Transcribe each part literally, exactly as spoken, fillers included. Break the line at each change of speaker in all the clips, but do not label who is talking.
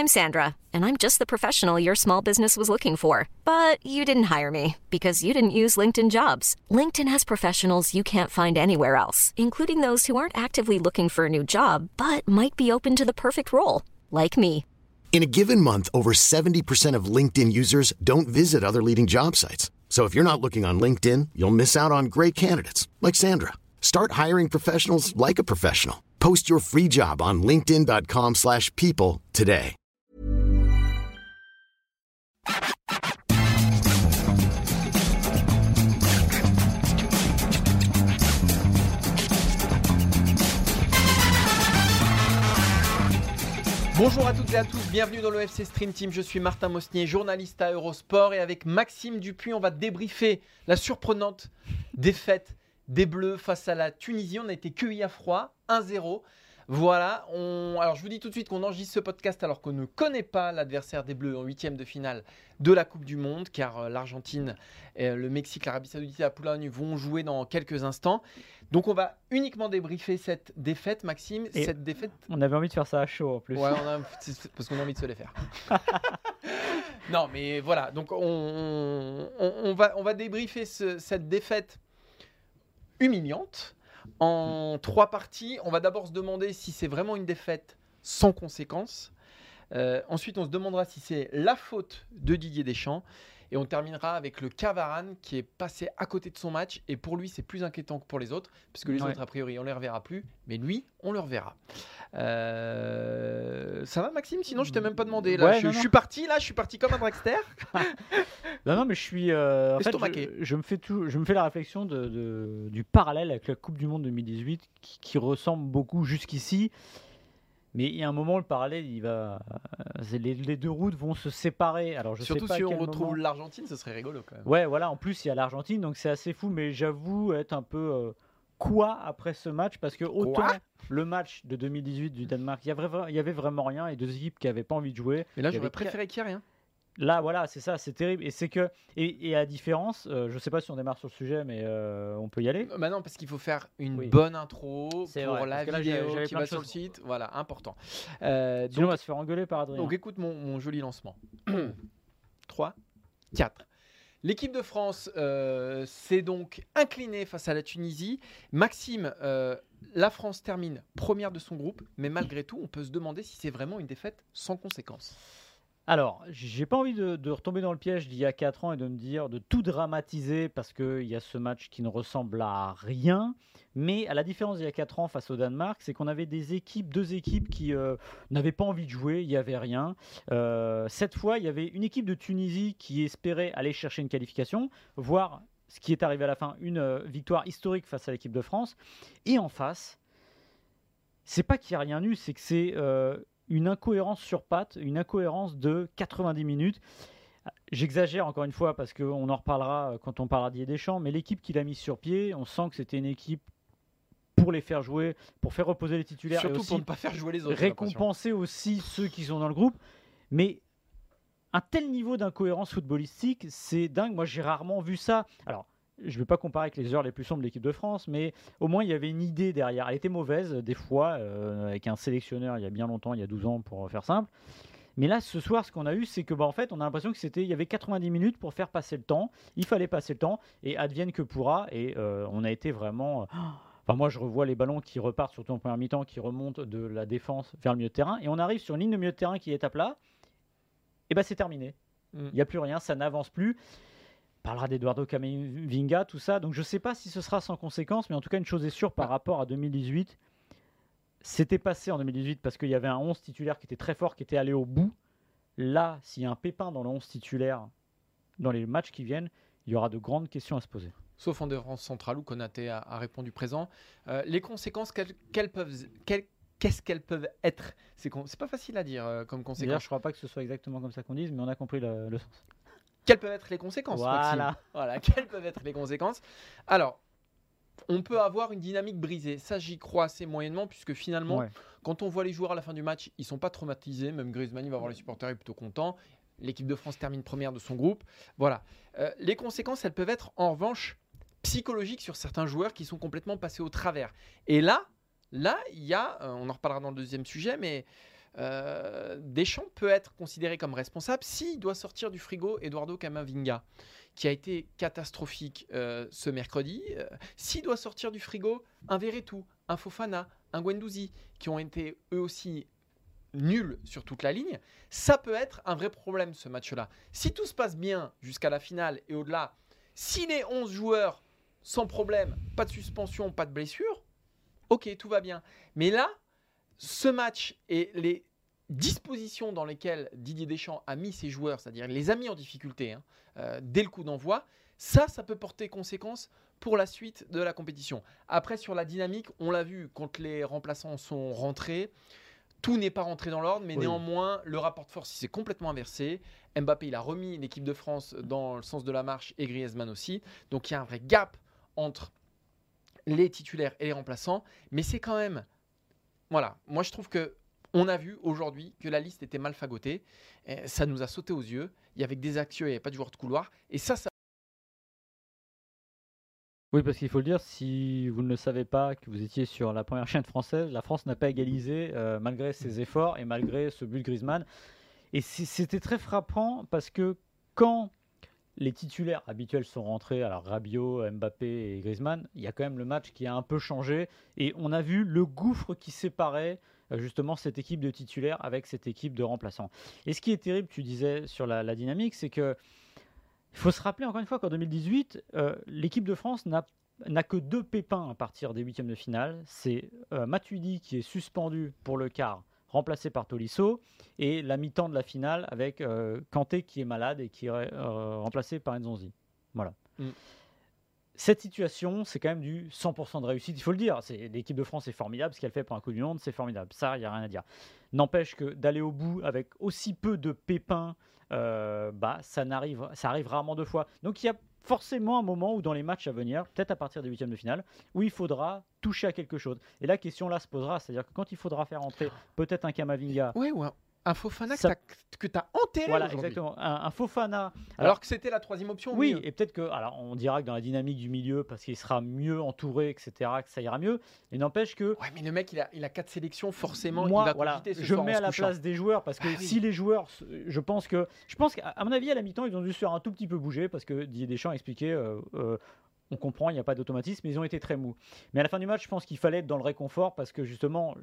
I'm Sandra, and I'm just the professional your small business was looking for. But you didn't hire me because you didn't use LinkedIn Jobs. LinkedIn has professionals you can't find anywhere else, including those who aren't actively looking for a new job, but might be open to the perfect role, like me.
In a given month, over seventy percent of LinkedIn users don't visit other leading job sites. So if you're not looking on LinkedIn, you'll miss out on great candidates like Sandra. Start hiring professionals like a professional. Post your free job on linkedin.com slash people today.
Bonjour à toutes et à tous, bienvenue dans l'O F C Stream Team, je suis Martin Mosnier, journaliste à Eurosport et avec Maxime Dupuis, on va débriefer la surprenante défaite des Bleus face à la Tunisie. On a été cueillis à froid, un zéro. Voilà, on... alors je vous dis tout de suite qu'on enregistre ce podcast alors qu'on ne connaît pas l'adversaire des Bleus en huitième de finale de la Coupe du Monde, car l'Argentine, le Mexique, l'Arabie Saoudite et la Pologne vont jouer dans quelques instants. Donc on va uniquement débriefer cette défaite, Maxime.
Et
cette défaite...
On avait envie de faire ça à chaud en plus.
Ouais, on a... parce qu'on a envie de se les faire. Non, mais voilà, donc on, on, on, va, on va débriefer ce, cette défaite humiliante en trois parties. On va d'abord se demander si c'est vraiment une défaite sans conséquence. Euh, ensuite, on se demandera si c'est la faute de Didier Deschamps. Et on terminera avec le cas Varane qui est passé à côté de son match. Et pour lui, c'est plus inquiétant que pour les autres. Puisque les ouais. autres, a priori, on ne les reverra plus. Mais lui, on le reverra. Euh... Ça va, Maxime? Sinon, je ne t'ai même pas demandé. Là,
ouais,
je,
non,
je
non.
suis parti, là. Je suis parti comme un dragster.
non, non, mais je suis... Euh, en fait, je, je, me fais tout, je me fais la réflexion de, de, du parallèle avec la Coupe du Monde deux mille dix-huit qui, qui ressemble beaucoup jusqu'ici. Mais il y a un moment, le parallèle, il va, les, les deux routes vont se séparer. Alors, je
Surtout
sais pas
si on
moment...
retrouve l'Argentine, ce serait rigolo quand même.
Ouais, voilà. En plus, il y a l'Argentine, donc c'est assez fou. Mais j'avoue être un peu euh, quoi après ce match, parce que autant quoi le match de deux mille dix-huit du Danemark, il y avait, il y avait vraiment rien, et deux équipes qui n'avaient pas envie de jouer.
Mais là, j'aurais
avait...
préféré qu'il n'y ait rien.
Là, voilà, c'est ça, c'est terrible. Et c'est que, et, et à différence, euh, je sais pas si on démarre sur le sujet, mais euh, on peut y aller.
Bah non, parce qu'il faut faire une
oui.
bonne intro
c'est
pour
vrai,
la
là,
vidéo
j'avais
qui va sur le site. Voilà, important. Euh,
Sinon,
donc,
on va se faire engueuler par Adrien.
Donc, écoute mon, mon joli lancement. trois, quatre. L'équipe de France euh, s'est donc inclinée face à la Tunisie. Maxime, euh, la France termine première de son groupe, mais malgré tout, on peut se demander si c'est vraiment une défaite sans conséquence.
Alors, j'ai pas envie de, de retomber dans le piège d'il y a quatre ans et de me dire de tout dramatiser parce qu'il y a ce match qui ne ressemble à rien. Mais à la différence d'il y a quatre ans face au Danemark, c'est qu'on avait des équipes, deux équipes qui euh, n'avaient pas envie de jouer, il n'y avait rien. Euh, cette fois, il y avait une équipe de Tunisie qui espérait aller chercher une qualification, voire ce qui est arrivé à la fin, une euh, victoire historique face à l'équipe de France. Et en face, c'est pas qu'il n'y a rien eu, c'est que c'est... Euh, une incohérence sur pattes, une incohérence de quatre-vingt-dix minutes. J'exagère encore une fois parce qu'on en reparlera quand on parlera d'Didier Deschamps, mais l'équipe qu'il a mise sur pied, on sent que c'était une équipe pour les faire jouer, pour faire reposer les titulaires.
Surtout
et aussi
pour ne pas faire jouer les autres.
Récompenser aussi ceux qui sont dans le groupe. Mais un tel niveau d'incohérence footballistique, c'est dingue. Moi, j'ai rarement vu ça. Alors, je ne vais pas comparer avec les heures les plus sombres de l'équipe de France, mais au moins il y avait une idée derrière. Elle était mauvaise des fois, euh, avec un sélectionneur il y a bien longtemps, il y a douze ans pour faire simple. Mais là, ce soir, ce qu'on a eu, c'est que, bah, en fait, on a l'impression que c'était, il y avait quatre-vingt-dix minutes pour faire passer le temps. Il fallait passer le temps et advienne que pourra. Et euh, on a été vraiment. Enfin, moi, je revois les ballons qui repartent, surtout en première mi-temps, qui remontent de la défense vers le milieu de terrain. Et on arrive sur une ligne de milieu de terrain qui est à plat. Et bah, c'est terminé. Il mm. n'y a plus rien, ça n'avance plus. On parlera d'Eduardo Camavinga, tout ça. Donc je ne sais pas si ce sera sans conséquence, mais en tout cas, une chose est sûre par rapport à deux mille dix-huit, c'était passé en deux mille dix-huit parce qu'il y avait un onze titulaire qui était très fort, qui était allé au bout. Là, s'il y a un pépin dans le onze titulaire dans les matchs qui viennent, il y aura de grandes questions à se poser.
Sauf en défense centrale où Konaté a, a répondu présent. Euh, les conséquences, quelles, quelles peuvent... Quelles, qu'est-ce qu'elles peuvent être? C'est, con... c'est pas facile à dire euh, comme conséquence.
D'ailleurs, je ne crois pas que ce soit exactement comme ça qu'on dise, mais on a compris le, le sens.
Quelles peuvent être les conséquences,
voilà.
Maxime? Voilà, quelles peuvent être les conséquences? Alors, on peut avoir une dynamique brisée. Ça, j'y crois assez moyennement, puisque finalement, ouais. quand on voit les joueurs à la fin du match, ils ne sont pas traumatisés. Même Griezmann, il va voir les supporters, il est plutôt content. L'équipe de France termine première de son groupe. Voilà. Euh, les conséquences, elles peuvent être en revanche psychologiques sur certains joueurs qui sont complètement passés au travers. Et là, là, il y a, euh, on en reparlera dans le deuxième sujet, mais euh, Deschamps peut être considéré comme responsable s'il doit sortir du frigo Eduardo Camavinga, qui a été catastrophique euh, ce mercredi. Euh, s'il doit sortir du frigo un Verretou, un Fofana, un Guendouzi, qui ont été eux aussi nuls sur toute la ligne, ça peut être un vrai problème ce match-là. Si tout se passe bien jusqu'à la finale et au-delà, si les onze joueurs sans problème, pas de suspension, pas de blessure, ok, tout va bien. Mais là, ce match et les dispositions dans lesquelles Didier Deschamps a mis ses joueurs, c'est-à-dire les a mis en difficulté hein, euh, dès le coup d'envoi, ça, ça peut porter conséquence pour la suite de la compétition. Après, sur la dynamique, on l'a vu, quand les remplaçants sont rentrés, tout n'est pas rentré dans l'ordre, mais oui. Néanmoins, le rapport de force il s'est complètement inversé. Mbappé, il a remis l'équipe de France dans le sens de la marche et Griezmann aussi. Donc, il y a un vrai gap entre les titulaires et les remplaçants. Mais c'est quand même... Voilà, moi je trouve qu'on a vu aujourd'hui que la liste était mal fagotée. Et ça nous a sauté aux yeux. Il y avait que des axieux, il n'y avait pas de joueurs de couloir. Et ça, ça...
Oui, parce qu'il faut le dire, si vous ne le savez pas, que vous étiez sur la première chaîne française, la France n'a pas égalisé euh, malgré ses efforts et malgré ce but de Griezmann. Et c'était très frappant parce que quand les titulaires habituels sont rentrés, alors Rabiot, Mbappé et Griezmann, il y a quand même le match qui a un peu changé et on a vu le gouffre qui séparait justement cette équipe de titulaires avec cette équipe de remplaçants. Et ce qui est terrible, tu disais sur la, la dynamique, c'est que il faut se rappeler encore une fois qu'en deux mille dix-huit, euh, l'équipe de France n'a, n'a que deux pépins à partir des huitièmes de finale. C'est euh, Matuidi qui est suspendu pour le quart, remplacé par Tolisso, et la mi-temps de la finale avec euh, Kanté qui est malade et qui est euh, remplacé par Nzonzi. Voilà. Mm. Cette situation, c'est quand même du cent pour cent de réussite, il faut le dire. C'est, l'équipe de France est formidable, ce qu'elle fait pour un coup du monde, c'est formidable. Ça, il n'y a rien à dire. N'empêche que d'aller au bout avec aussi peu de pépins, euh, bah, ça, n'arrive, ça arrive rarement deux fois. Donc il y a forcément un moment où dans les matchs à venir, peut-être à partir des huitièmes de finale, où il faudra toucher à quelque chose. Et la question là se posera, c'est-à-dire que quand il faudra faire entrer peut-être un Camavinga...
Ouais, ouais. Un Fofana ça... que tu as enterré
voilà,
aujourd'hui.
Exactement. Un, un Fofana.
Alors, alors que c'était la troisième option.
Oui, et peut-être que, alors on dira que dans la dynamique du milieu, parce qu'il sera mieux entouré, et cetera, que ça ira mieux. Mais n'empêche que.
Ouais, mais le mec, il a, il a quatre sélections, forcément,
moi,
il va
voilà,
cogiter ce
je
soir
mets
en
à la
couchant.
place des joueurs, parce que ah, si oui. les joueurs, je pense que, je pense qu'à mon avis, à la mi-temps, ils ont dû se faire un tout petit peu bouger, parce que Didier Deschamps a expliqué. Euh, euh, on comprend, il n'y a pas d'automatisme, mais ils ont été très mous. Mais à la fin du match, je pense qu'il fallait être dans le réconfort parce que justement,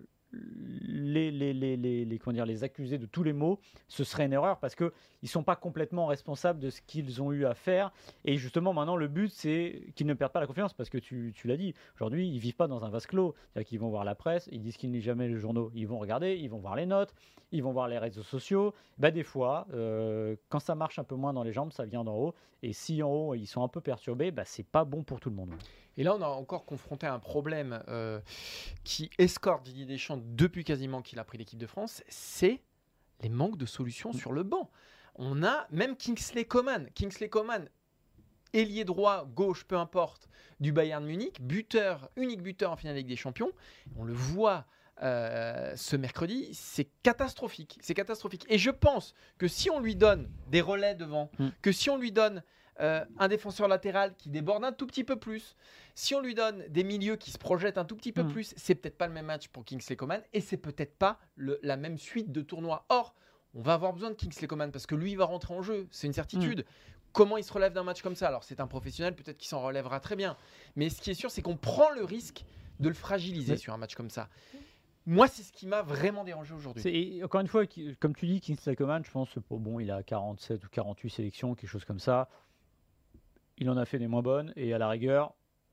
les, les, les, les, les, comment dire, les accuser de tous les maux, ce serait une erreur parce qu'ils ne sont pas complètement responsables de ce qu'ils ont eu à faire. Et justement, maintenant, le but, c'est qu'ils ne perdent pas la confiance parce que tu, tu l'as dit, aujourd'hui, ils ne vivent pas dans un vase clos. C'est-à-dire qu'ils vont voir la presse, ils disent qu'ils ne lisent jamais les journaux, ils vont regarder, ils vont voir les notes, ils vont voir les réseaux sociaux. Ben, des fois, euh, quand ça marche un peu moins dans les jambes, ça vient d'en haut. Et si en haut, ils sont un peu perturbés, ben, c'est pas bon pour tout le monde.
Et là, on a encore confronté à un problème euh, qui escorte Didier Deschamps depuis quasiment qu'il a pris l'équipe de France, c'est les manques de solutions sur le banc. On a même Kingsley Coman. Kingsley Coman, ailier droit, gauche, peu importe, du Bayern Munich, buteur, unique buteur en finale de Ligue des Champions. On le voit euh, ce mercredi, c'est catastrophique. C'est catastrophique. Et je pense que si on lui donne des relais devant, mmh. que si on lui donne Euh, un défenseur latéral qui déborde un tout petit peu plus, si on lui donne des milieux qui se projettent un tout petit peu mmh. plus, c'est peut-être pas le même match pour Kingsley Coman et c'est peut-être pas le, la même suite de tournois. Or, on va avoir besoin de Kingsley Coman parce que lui, il va rentrer en jeu, c'est une certitude. Mmh. Comment il se relève d'un match comme ça ? Alors, c'est un professionnel, peut-être qu'il s'en relèvera très bien. Mais ce qui est sûr, c'est qu'on prend le risque de le fragiliser mmh. sur un match comme ça. Moi, c'est ce qui m'a vraiment dérangé aujourd'hui.
C'est, encore une fois, comme tu dis, Kingsley Coman, je pense, bon, il a quarante-sept ou quarante-huit sélections, quelque chose comme ça. Il en a fait des moins bonnes et à la rigueur,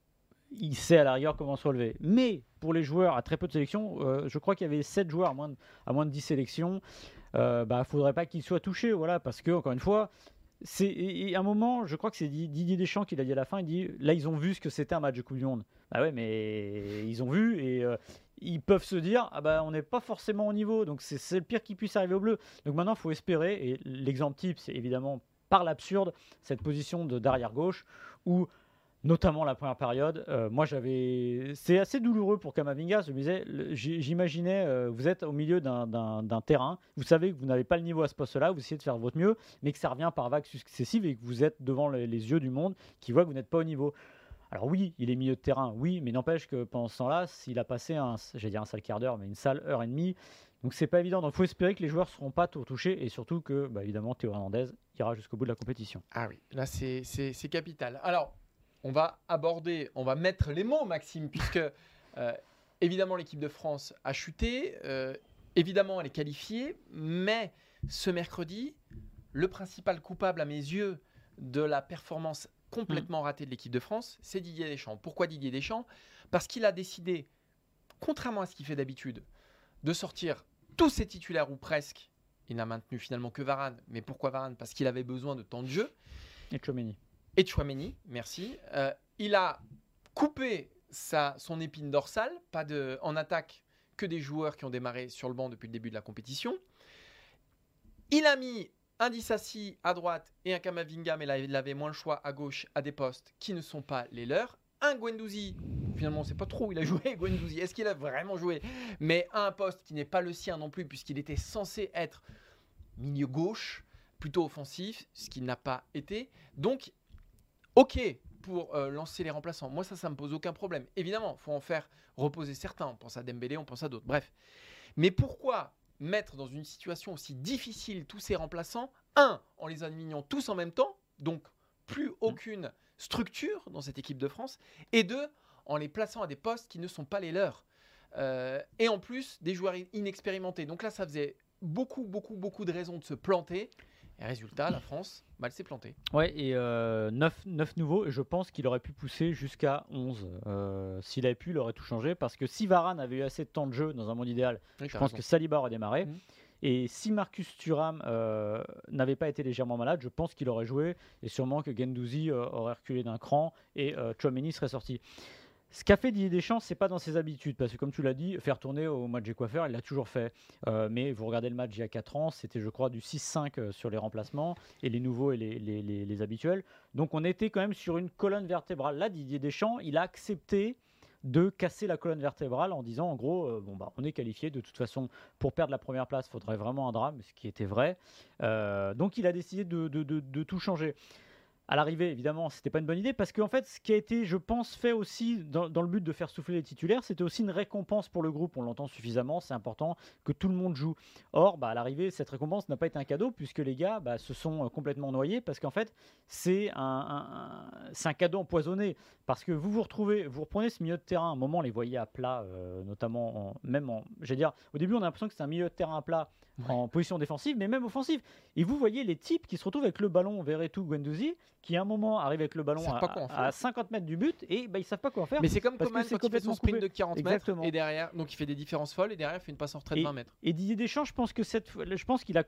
il sait à la rigueur comment se relever. Mais pour les joueurs à très peu de sélections, euh, je crois qu'il y avait sept joueurs à moins de, à moins de dix sélections. Il euh, ne bah, faudrait pas qu'ils soient touchés, voilà, parce que encore une fois, c'est, et, et à un moment, je crois que c'est Didier Deschamps qui l'a dit à la fin, il dit là ils ont vu ce que c'était un match de Coupe du Monde. Bah ouais, mais ils ont vu et euh, ils peuvent se dire ah bah on n'est pas forcément au niveau, donc c'est, c'est le pire qui puisse arriver au bleu. Donc maintenant il faut espérer et l'exemple type c'est évidemment par l'absurde, cette position de d'arrière gauche où, notamment la première période, euh, moi j'avais, c'est assez douloureux pour Camavinga. Je me disais, j'imaginais, euh, vous êtes au milieu d'un, d'un, d'un terrain, vous savez que vous n'avez pas le niveau à ce poste-là, vous essayez de faire votre mieux, mais que ça revient par vagues successives et que vous êtes devant les, les yeux du monde qui voit que vous n'êtes pas au niveau. Alors oui, il est milieu de terrain, oui, mais n'empêche que pendant ce temps-là, s'il a passé un, j'allais dire un sale quart d'heure, mais une sale heure et demie. Donc c'est pas évident. Donc il faut espérer que les joueurs ne seront pas tout touchés et surtout que, bah, évidemment, Théo Hernandez ira jusqu'au bout de la compétition.
Ah oui, là c'est, c'est, c'est capital. Alors, on va aborder, on va mettre les mots, Maxime, puisque euh, évidemment l'équipe de France a chuté, euh, évidemment elle est qualifiée, mais ce mercredi, le principal coupable à mes yeux de la performance complètement ratée de l'équipe de France, c'est Didier Deschamps. Pourquoi Didier Deschamps ? Parce qu'il a décidé, contrairement à ce qu'il fait d'habitude, de sortir tous ses titulaires ou presque. Il n'a maintenu finalement que Varane. Mais pourquoi Varane ? Parce qu'il avait besoin de temps de jeu.
Et Tchouaméni.
Et Tchouaméni, merci. Euh, il a coupé sa, son épine dorsale. Pas de, en attaque que des joueurs qui ont démarré sur le banc depuis le début de la compétition. Il a mis un Dissassi à droite et un Kamavinga, mais là il avait moins le choix à gauche à des postes qui ne sont pas les leurs. Un Guendouzi, finalement on ne sait pas trop où il a joué, Guendouzi, est-ce qu'il a vraiment joué ? Mais à un poste qui n'est pas le sien non plus, puisqu'il était censé être milieu gauche, plutôt offensif, ce qu'il n'a pas été. Donc, ok pour euh, lancer les remplaçants. Moi ça, ça ne me pose aucun problème. Évidemment, il faut en faire reposer certains. On pense à Dembélé, on pense à d'autres. Bref. Mais pourquoi mettre dans une situation aussi difficile tous ces remplaçants ? Un, en les alignant tous en même temps, donc plus aucune structure dans cette équipe de France, et deux, en les plaçant à des postes qui ne sont pas les leurs. Euh, et en plus, des joueurs inexpérimentés. Donc là, ça faisait beaucoup, beaucoup, beaucoup de raisons de se planter. Et résultat, la France, bah, elle s'est plantée.
Ouais, et euh, neuf nouveaux, et je pense qu'il aurait pu pousser jusqu'à onze. Euh, s'il avait pu, il aurait tout changé, parce que si Varane avait eu assez de temps de jeu dans un monde idéal,
Oui,
je pense
raison.
que Saliba aurait démarré.
Mmh.
Et si Marcus Thuram euh, n'avait pas été légèrement malade, je pense qu'il aurait joué, et sûrement que Guendouzi euh, aurait reculé d'un cran, et euh, Tchouaméni serait sorti. Ce qu'a fait Didier Deschamps, c'est pas dans ses habitudes, parce que comme tu l'as dit, faire tourner au match des coiffeurs, il l'a toujours fait. Euh, mais vous regardez le match il y a quatre ans, c'était je crois du six cinq sur les remplacements, et les nouveaux et les, les, les, les habituels. Donc on était quand même sur une colonne vertébrale. Là, Didier Deschamps, il a accepté de casser la colonne vertébrale en disant en gros, euh, bon, bah, on est qualifié, de toute façon, pour perdre la première place, il faudrait vraiment un drame, ce qui était vrai. Euh, donc il a décidé de, de, de, de tout changer. À l'arrivée, évidemment, c'était pas une bonne idée parce qu'en fait, ce qui a été, je pense, fait aussi dans, dans le but de faire souffler les titulaires, c'était aussi une récompense pour le groupe. On l'entend suffisamment, c'est important que tout le monde joue. Or, bah, à l'arrivée, cette récompense n'a pas été un cadeau puisque les gars bah, se sont complètement noyés parce qu'en fait, c'est un, un, c'est un cadeau empoisonné parce que vous vous retrouvez, vous reprenez ce milieu de terrain. À un moment, on les voyait à plat, euh, notamment, en, même en, j'allais dire, au début, on a l'impression que c'est un milieu de terrain à plat. Ouais. En position défensive, mais même offensive. Et vous voyez les types qui se retrouvent avec le ballon, Verretou, Guendouzi, qui à un moment arrivent avec le ballon à, à cinquante mètres du but et bah, ils ne savent pas quoi en faire.
Mais c'est comme Coman quand il fait son sprint de quarante
Exactement.
mètres et derrière, donc il fait des différences folles et derrière il fait une passe en retrait de
et,
vingt mètres.
Et Didier Deschamps, je pense que cette, je pense qu'il a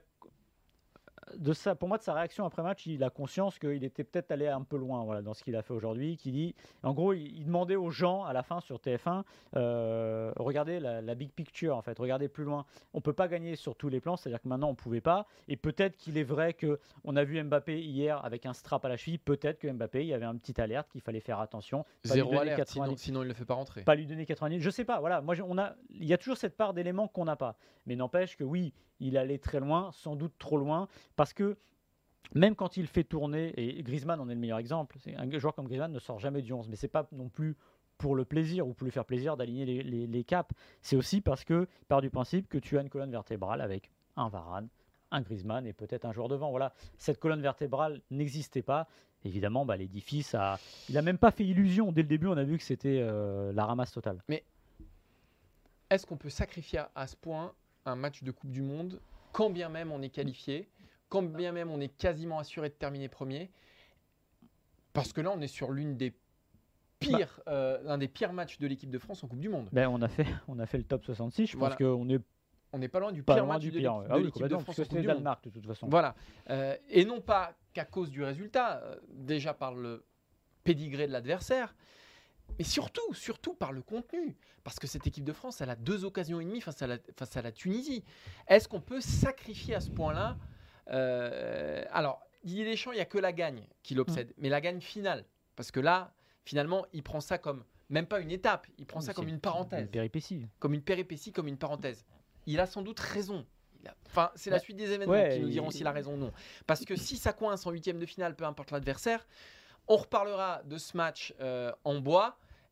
de ça, pour moi, de sa réaction après match, il a conscience qu'il était peut-être allé un peu loin voilà, dans ce qu'il a fait aujourd'hui. Qui dit, en gros, il, il demandait aux gens à la fin sur T F un, euh, regardez la, la big picture en fait, regardez plus loin. On peut pas gagner sur tous les plans, c'est-à-dire que maintenant on pouvait pas. Et peut-être qu'il est vrai que on a vu Mbappé hier avec un strap à la cheville. Peut-être que Mbappé, il y avait un petit alerte qu'il fallait faire attention.
Zéro alerte, sinon, sinon il le fait pas rentrer.
Pas lui donner quatre-vingt-dix. Je sais pas. Voilà, moi on a, il y a toujours cette part d'éléments qu'on n'a pas. Mais n'empêche que oui, il allait très loin, sans doute trop loin, parce que même quand il fait tourner, et Griezmann en est le meilleur exemple, c'est un joueur comme Griezmann ne sort jamais du onze, mais c'est pas non plus pour le plaisir ou pour lui faire plaisir d'aligner les, les, les caps, c'est aussi parce qu'il part du principe que tu as une colonne vertébrale avec un Varane, un Griezmann et peut-être un joueur devant. Voilà, cette colonne vertébrale n'existait pas. Évidemment, bah, l'édifice, a... il n'a même pas fait illusion. Dès le début, on a vu que c'était euh, la ramasse totale.
Mais est-ce qu'on peut sacrifier à ce point un match de Coupe du Monde, quand bien même on est qualifié, quand bien même on est quasiment assuré de terminer premier, parce que là on est sur l'une des pires, bah, euh, l'un des pires matchs de l'équipe de France en Coupe du Monde.
Ben on a fait, on a fait le top soixante-six. Je
voilà.
pense qu'on est,
on n'est pas loin du
pas
pire
loin
match
du
de
pire,
l'équipe,
ah oui,
de, l'équipe de France en Coupe du
Danemark, de toute façon.
Voilà, euh, et non pas qu'à cause du résultat, euh, déjà par le pédigré de l'adversaire. Mais surtout, surtout par le contenu. Parce que cette équipe de France, elle a deux occasions et demie face à la, face à la Tunisie. Est-ce qu'on peut sacrifier à ce point-là euh, Alors, Didier Deschamps, il n'y a que la gagne qui l'obsède. Mmh. Mais la gagne finale. Parce que là, finalement, il prend ça comme, même pas une étape, il prend ça comme une parenthèse.
Une péripétie.
Comme une péripétie, comme une parenthèse. Il a sans doute raison. Il a... Enfin, c'est bah, la suite des événements
ouais,
qui nous diront s'il a raison ou non. Parce que si ça coince en huitième de finale, peu importe l'adversaire, on reparlera de ce match euh, en bois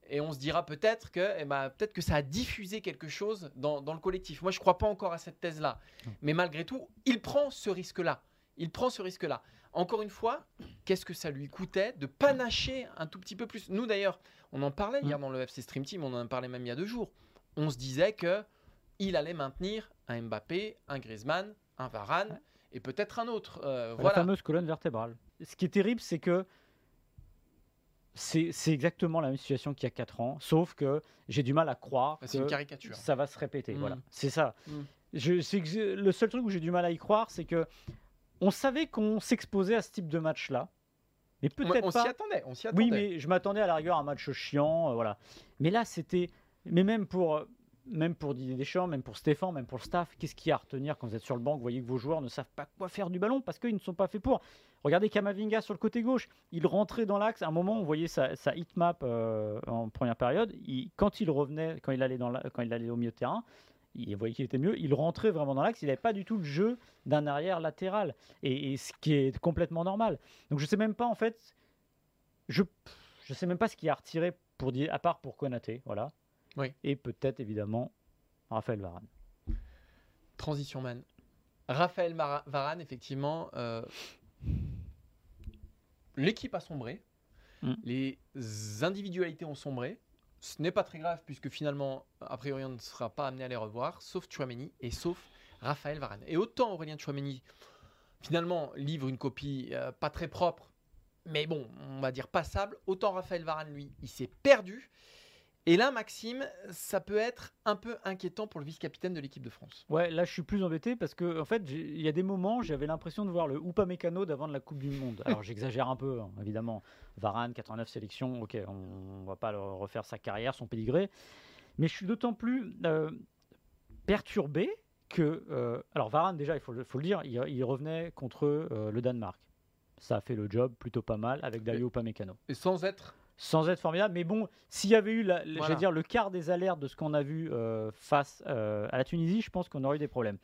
et on se dira peut-être que, eh ben, peut-être que ça a diffusé quelque chose dans, dans le collectif. Moi, je ne crois pas encore à cette thèse-là. Mais malgré tout, il prend ce risque-là. Il prend ce risque-là. Encore une fois, qu'est-ce que ça lui coûtait de panacher un tout petit peu plus ? Nous, d'ailleurs, on en parlait hier dans le F C Stream Team, on en parlait même il y a deux jours. On se disait qu'il allait maintenir un Mbappé, un Griezmann, un Varane et peut-être un autre. Euh,
La
voilà.
fameuse colonne vertébrale. Ce qui est terrible, c'est que C'est, c'est exactement la même situation qu'il y a quatre ans, sauf que j'ai du mal à croire
c'est
que
une caricature.
ça va se répéter.
Mmh.
Voilà, c'est ça.
Mmh.
Je, c'est que je- le seul truc où j'ai du mal à y croire, c'est que on savait qu'on s'exposait à ce type de match-là, mais
On,
peut-être
on
pas.
s'y attendait. On s'y attendait.
Oui, mais je m'attendais à la rigueur à un match chiant, euh, voilà. Mais là, c'était, mais même pour, euh, même pour Didier Deschamps, même pour Stéphane, même pour le staff, qu'est-ce qu'il y a à retenir quand vous êtes sur le banc, vous voyez que vos joueurs ne savent pas quoi faire du ballon parce qu'ils ne sont pas faits pour. Regardez Kamavinga sur le côté gauche, il rentrait dans l'axe. À un moment, on voyait sa, sa hitmap euh, en première période. Il, quand il revenait, quand il allait dans la, quand il allait au milieu de terrain, il voyait qu'il était mieux. Il rentrait vraiment dans l'axe. Il n'avait pas du tout le jeu d'un arrière latéral, et, et ce qui est complètement normal. Donc je sais même pas en fait. Je je sais même pas ce qu'il y a à retirer pour dire, à part pour Konaté, voilà.
Oui.
Et peut-être évidemment Raphaël Varane.
Transition man. Raphaël Mara- Varane, effectivement, euh, l'équipe a sombré.
Mm.
Les individualités ont sombré. Ce n'est pas très grave puisque finalement, a priori, on ne sera pas amené à les revoir, sauf Tchouaméni et sauf Raphaël Varane. Et autant Aurélien Tchouaméni, finalement, livre une copie euh, pas très propre, mais bon, on va dire passable, autant Raphaël Varane, lui, il s'est perdu. Et là, Maxime, ça peut être un peu inquiétant pour le vice-capitaine de l'équipe de France.
Ouais, là je suis plus embêté parce que en fait, j'ai- il y a des moments, j'avais l'impression de voir le Upamecano d'avant de la Coupe du Monde. Alors j'exagère un peu, hein, évidemment. Varane, quatre-vingt-neuf sélections, ok, on, on va pas le refaire sa carrière, son pédigré. Mais je suis d'autant plus euh, perturbé que, euh, alors Varane déjà, il faut, le- faut le dire, il, il revenait contre euh, le Danemark. Ça a fait le job plutôt pas mal avec Dayo Upamecano.
Et sans être
Sans être formidable, mais bon, s'il y avait eu la, la-
Voilà.
j'allais dire, le quart des alertes de ce qu'on a vu euh, face euh, à la Tunisie, je pense qu'on aurait eu des problèmes.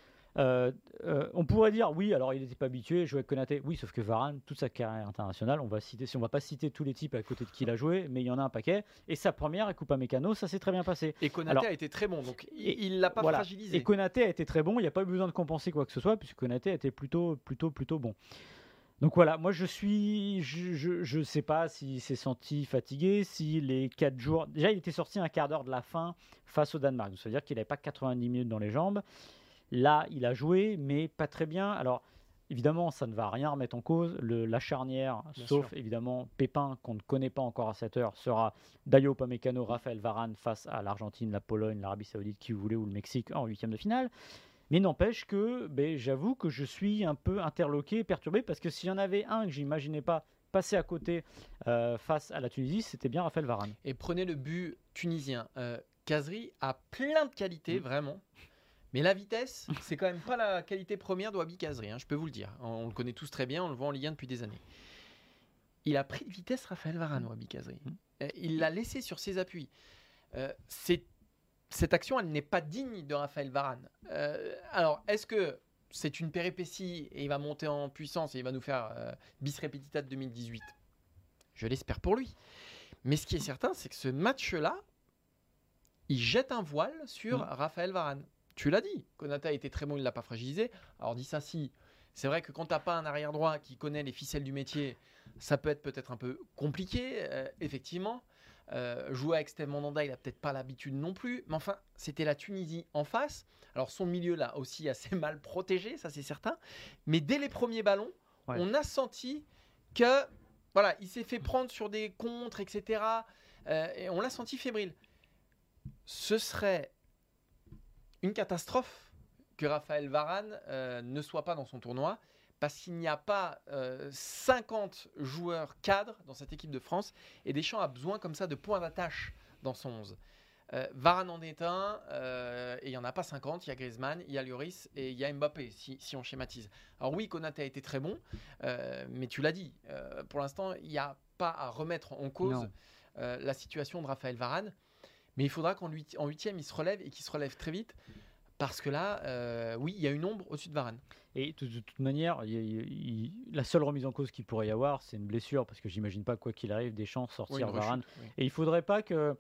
Euh, euh, on pourrait dire, oui, alors il n'était pas habitué, jouer avec Konaté, oui, sauf que Varane, toute sa carrière internationale, on va citer, si on va pas citer tous les types à côté de qui il a joué, mais il y en a un paquet, et sa première avec Upamecano, ça s'est très bien passé.
Et Konaté
Alors-
a été très bon, donc
Et-
il ne l'a pas
Voilà.
fragilisé.
Et Konaté a été très bon, il n'y a pas eu besoin de compenser quoi que ce soit, puisque Konaté a été plutôt, plutôt, plutôt bon. Donc voilà, moi je suis, je, je, je sais pas s'il s'est senti fatigué, si les quatre jours, déjà il était sorti un quart d'heure de la fin face au Danemark, donc ça veut dire qu'il n'avait pas quatre-vingt-dix minutes dans les jambes. Là, il a joué, mais pas très bien. Alors évidemment, ça ne va rien remettre en cause. Le, la charnière,
Bien
sauf
sûr.
évidemment Pépin qu'on ne connaît pas encore à cette heure, sera Dayo Upamecano, Raphaël Varane face à l'Argentine, la Pologne, l'Arabie Saoudite, qui vous voulez, ou le Mexique en huitième de finale. Mais n'empêche que ben, j'avoue que je suis un peu interloqué, perturbé, parce que s'il y en avait un que j'imaginais pas passer à côté euh, face à la Tunisie, c'était bien Raphaël Varane.
Et prenez le but tunisien. Euh, Kazri a plein de qualités,
Mm.
vraiment. Mais la vitesse, c'est quand même pas la qualité première de Wabi Kazri, hein, je peux vous le dire. On, on le connaît tous très bien, on le voit en Ligue un depuis des années. Il a pris de vitesse Raphaël Varane, Wabi Kazri.
Mm.
Euh, il l'a laissé sur ses appuis. Euh, c'est Cette action, elle n'est pas digne de Raphaël Varane. Euh, alors, est-ce que c'est une péripétie et il va monter en puissance et il va nous faire euh, bis repetita de deux mille dix-huit? Je l'espère pour lui. Mais ce qui est certain, c'est que ce match-là, il jette un voile sur
Mm.
Raphaël Varane. Tu l'as dit, Konaté a été très bon, il ne l'a pas fragilisé. Alors, dis ça si. C'est vrai que quand tu n'as pas un arrière droit qui connaît les ficelles du métier, ça peut être peut-être un peu compliqué, euh, effectivement. Euh, jouer avec Steve Mandanda, il n'a peut-être pas l'habitude non plus. Mais enfin, c'était la Tunisie en face. Alors, son milieu là aussi assez mal protégé, ça c'est certain. Mais dès les premiers ballons,
Ouais.
on a senti que voilà, il s'est fait prendre sur des contres, et cetera. Euh, et on l'a senti fébrile. Ce serait une catastrophe que Raphaël Varane euh, ne soit pas dans son tournoi, parce qu'il n'y a pas euh, cinquante joueurs cadres dans cette équipe de France, et Deschamps a besoin comme ça de points d'attache dans son onze. Euh, Varane en est un, euh, et il n'y en a pas cinquante, il y a Griezmann, il y a Lloris et il y a Mbappé, si, si on schématise. Alors oui, Konaté a été très bon, euh, mais tu l'as dit, euh, pour l'instant, il n'y a pas à remettre en cause euh, la situation de Raphaël Varane, mais il faudra qu'en huit- en huitième, il se relève, et qu'il se relève très vite, Parce que là, euh, oui, il y a une ombre au-dessus de Varane.
Et de, de toute manière, il, il, il, la seule remise en cause qu'il pourrait y avoir, c'est une blessure, parce que j'imagine pas, quoi qu'il arrive, Deschamps sortir
oui,
Varane.
Rechute, oui.
Et il faudrait pas que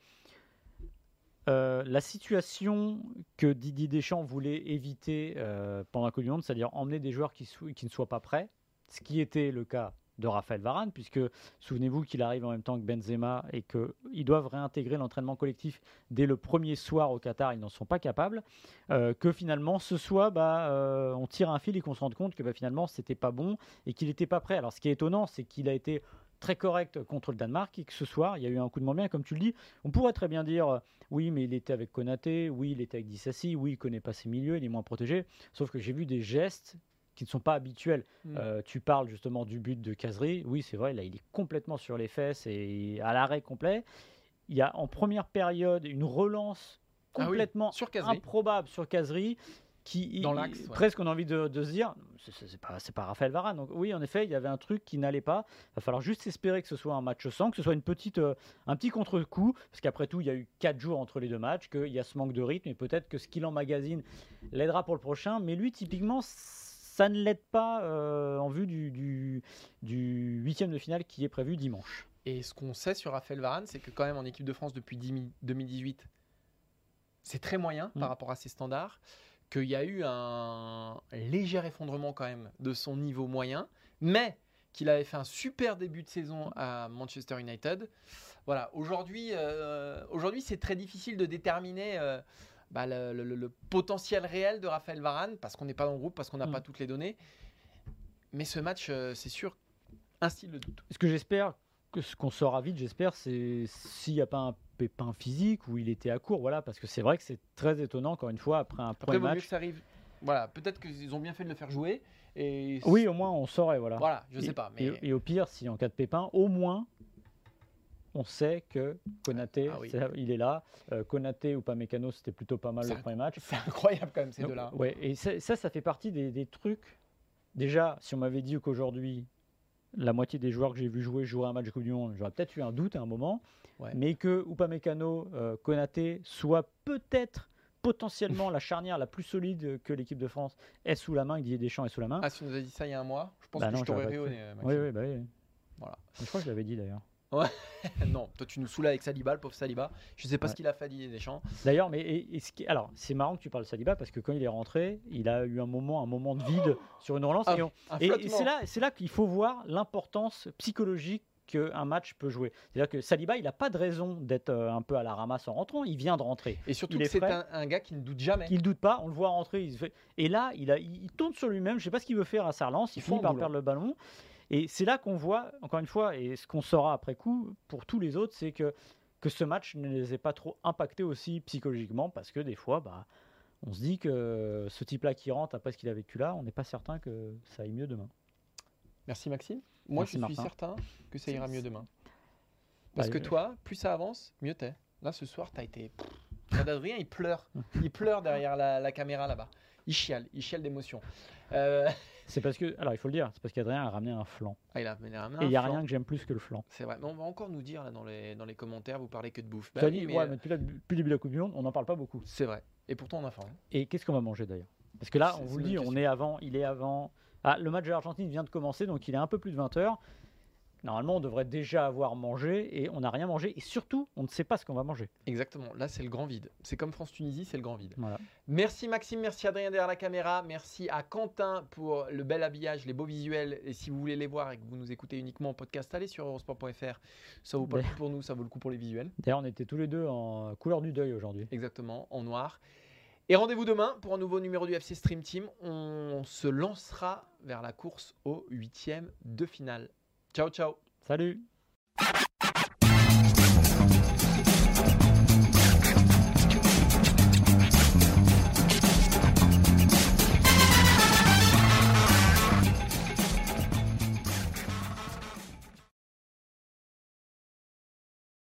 euh, la situation que Didier Deschamps voulait éviter euh, pendant la Coupe du Monde, c'est-à-dire emmener des joueurs qui, so- qui ne soient pas prêts, ce qui était le cas de Raphaël Varane, puisque souvenez-vous qu'il arrive en même temps que Benzema et qu'ils doivent réintégrer l'entraînement collectif dès le premier soir au Qatar, ils n'en sont pas capables, euh, que finalement ce soit bah, euh, on tire un fil et qu'on se rende compte que bah, finalement c'était pas bon et qu'il n'était pas prêt. Alors ce qui est étonnant, c'est qu'il a été très correct contre le Danemark et que ce soir il y a eu un coup de moins bien, comme tu le dis, on pourrait très bien dire euh, oui mais il était avec Konaté, oui il était avec Dissassi, oui il connaît pas ses milieux, il est moins protégé, sauf que j'ai vu des gestes qui ne sont pas habituels. Mmh. Euh, tu parles justement du but de Khazri. Oui, c'est vrai, là, il est complètement sur les fesses et à l'arrêt complet. Il y a en première période une relance complètement
ah oui, sur
improbable sur Khazri. Qui,
Dans l'axe,
il,
ouais.
Presque on a envie de, de se dire, c'est, c'est, c'est, pas, c'est pas Raphaël Varane. Donc oui, en effet, il y avait un truc qui n'allait pas. Il va falloir juste espérer que ce soit un match sans, que ce soit une petite, euh, un petit contre-coup, parce qu'après tout, il y a eu quatre jours entre les deux matchs, qu'il y a ce manque de rythme, et peut-être que ce qu'il emmagasine l'aidera pour le prochain. Mais lui, typiquement, ça ne l'aide pas euh, en vue du, du, du huitième de finale qui est prévu dimanche.
Et ce qu'on sait sur Raphaël Varane, c'est que quand même en équipe de France depuis deux mille dix-huit, c'est très moyen mmh. par rapport à ses standards, qu'il y a eu un léger effondrement quand même de son niveau moyen, mais qu'il avait fait un super début de saison à Manchester United. Voilà, aujourd'hui, euh, aujourd'hui c'est très difficile de déterminer... Euh, Bah, le, le, le potentiel réel de Raphaël Varane, parce qu'on n'est pas dans le groupe, parce qu'on n'a mmh. pas toutes les données. Mais ce match, euh, c'est sûr, instille le doute.
Ce que j'espère, que ce qu'on saura vite, j'espère, c'est s'il n'y a pas un pépin physique où il était à court, voilà, parce que c'est vrai que c'est très étonnant, encore une fois, après un
après,
premier
vaut
match.
Mieux que ça arrive. Voilà, peut-être qu'ils ont bien fait de le faire jouer. Et
oui, au moins on saurait, voilà.
Voilà, je ne sais
et,
pas. Mais...
Et, et au pire, si en cas de pépin, au moins... on sait que Konaté,
ah oui.
c'est, il est là. Euh, Konaté ou Upamecano, c'était plutôt pas mal
c'est
le premier match.
C'est incroyable quand même ces
Donc,
deux-là.
Ouais, et ça, ça, ça fait partie des, des trucs. Déjà, si on m'avait dit qu'aujourd'hui, la moitié des joueurs que j'ai vu jouer joueraient un match de Coupe du Monde, j'aurais peut-être eu un doute à un moment. Ouais. Mais que Upamecano, euh, Konaté soient peut-être potentiellement la charnière la plus solide que l'équipe de France est sous la main, que Didier Deschamps est sous la main.
Ah, si on nous a dit ça il y a un mois, je pense
bah
que
non,
je t'aurais rayonné.
Oui, oui, bah oui.
Voilà.
Je crois que je l'avais dit d'ailleurs.
Ouais. Non, toi tu nous saoules avec Saliba, le pauvre Saliba. Je sais pas ouais. ce qu'il a fait à Didier Deschamps.
D'ailleurs, mais et, et ce qui, alors c'est marrant que tu parles de Saliba parce que quand il est rentré, il a eu un moment, un moment de vide sur une relance.
Ah,
et, on, et, et c'est là, c'est là qu'il faut voir l'importance psychologique qu'un match peut jouer. C'est-à-dire que Saliba, il n'a pas de raison d'être un peu à la ramasse en rentrant. Il vient de rentrer.
Et surtout
il
que c'est un, un gars qui ne doute jamais.
Il ne doute pas. On le voit rentrer. Il se fait... Et là, il, a, il, il tourne sur lui-même. Je ne sais pas ce qu'il veut faire à sa relance. Il, il finit par perdre le ballon. Et c'est là qu'on voit, encore une fois, et ce qu'on saura après coup, pour tous les autres, c'est que, que ce match ne les ait pas trop impactés aussi psychologiquement, parce que des fois, bah, on se dit que ce type-là qui rentre après ce qu'il a vécu là, on n'est pas certain que ça aille mieux demain.
Merci Maxime. Moi, Merci je Martin. suis certain que ça ira mieux demain. Parce bah, que toi, plus ça avance, mieux t'es. Là, ce soir, t'as été... Adrien, il pleure. Il pleure derrière la, la caméra là-bas. Il chiale, il chiale d'émotion. Euh...
C'est parce que, alors il faut le dire, c'est parce qu'Adrien a ramené un flan.
Ah, il a ramené un
Et il n'y a rien que j'aime plus que le flan.
C'est vrai, mais on va encore nous dire là, dans, les, dans les commentaires, vous parlez que de bouffe.
Bah, oui, mais, ouais, euh... mais depuis, la, depuis le début de la Coupe du Monde, on n'en parle pas beaucoup.
C'est vrai, et pourtant on a faim.
Et qu'est-ce qu'on va manger d'ailleurs? Parce que là, c'est, on vous le dit, on est avant, il est avant... Ah, le match de l'Argentine vient de commencer, donc il est un peu plus de vingt heures. Normalement, on devrait déjà avoir mangé et on n'a rien mangé. Et surtout, on ne sait pas ce qu'on va manger.
Exactement. Là, c'est le grand vide. C'est comme France-Tunisie, c'est le grand vide.
Voilà.
Merci Maxime, merci Adrien derrière la caméra. Merci à Quentin pour le bel habillage, les beaux visuels. Et si vous voulez les voir et que vous nous écoutez uniquement en podcast, allez sur eurosport point f r. Ça vaut pas le coup pour nous, ça vaut le coup pour les visuels.
D'ailleurs, on était tous les deux en couleur du deuil aujourd'hui.
Exactement, en noir. Et rendez-vous demain pour un nouveau numéro du F C Stream Team. On se lancera vers la course au huitième de finale. Ciao, ciao.
Salut.